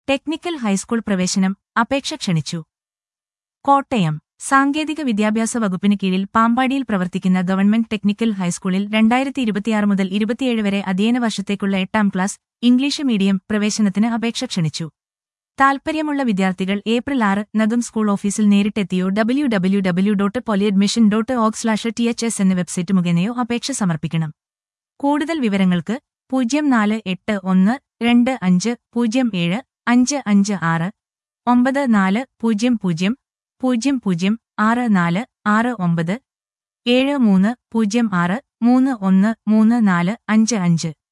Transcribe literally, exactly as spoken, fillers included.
Technical high school പ്രവേശനം അപേക്ഷ ക്ഷണിച്ചു. കോട്ടയം സാങ്കേതിക വിദ്യാഭ്യാസ വകുപ്പിന് കീഴിൽ പാമ്പാടിയിൽ പ്രവർത്തിക്കുന്ന ഗവൺമെന്റ് ടെക്നിക്കൽ ഹൈസ്കൂളിൽ രണ്ടായിരത്തി ഇരുപത്തിയാറ് മുതൽ ഇരുപത്തിയേഴ് വരെ അധ്യയന വർഷത്തേക്കുള്ള എട്ടാം ക്ലാസ് ഇംഗ്ലീഷ് മീഡിയം പ്രവേശനത്തിന് അപേക്ഷ ക്ഷണിച്ചു. താൽപര്യമുള്ള വിദ്യാർത്ഥികൾ ഏപ്രിൽ ആറ് നഗം സ്കൂൾ ഓഫീസിൽ നേരിട്ടെത്തിയോ W W W dot polyadmission dot org slash T H S എന്ന വെബ്സൈറ്റ് മുഖേനയോ അപേക്ഷ സമർപ്പിക്കണം. കൂടുതൽ വിവരങ്ങൾക്ക് പൂജ്യം നാല് എട്ട് ഒന്ന് രണ്ട് അഞ്ച് പൂജ്യം ഏഴ് അഞ്ച് അഞ്ച് ആറ് ഒമ്പത് നാല് പൂജ്യം പൂജ്യം പൂജ്യം പൂജ്യം ആറ് നാല് ആറ് ഒമ്പത് ഏഴ് മൂന്ന് പൂജ്യം ആറ് മൂന്ന് ഒന്ന് മൂന്ന് നാല് അഞ്ച് അഞ്ച്